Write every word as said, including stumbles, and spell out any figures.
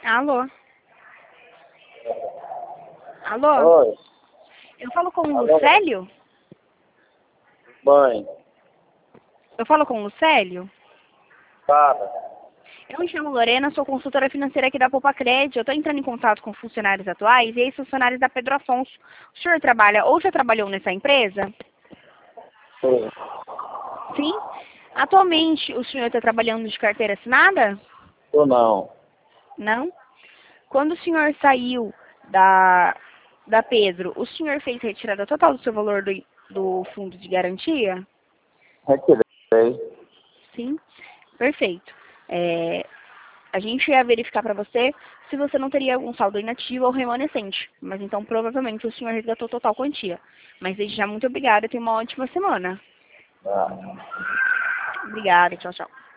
Alô? Alô? Oi. Eu falo com o Alô? Lucélio? Mãe. Eu falo com o Lucélio? Fala. Eu me chamo Lorena, sou consultora financeira aqui da Poupa Crédito. Eu estou entrando em contato com funcionários atuais e ex-funcionários da Pedro Afonso. O senhor trabalha ou já trabalhou nessa empresa? Sim. Sim? Atualmente, o senhor está trabalhando de carteira assinada? Ou não? Não? Quando o senhor saiu da, da Pedro, o senhor fez retirada total do seu valor do, do fundo de garantia? Retirei. Sim? Perfeito. É, a gente ia verificar para você se você não teria algum saldo inativo ou remanescente. Mas então, provavelmente, o senhor resgatou total quantia. Mas desde já, muito obrigada e tenha uma ótima semana. Tá. Obrigada. Tchau, tchau.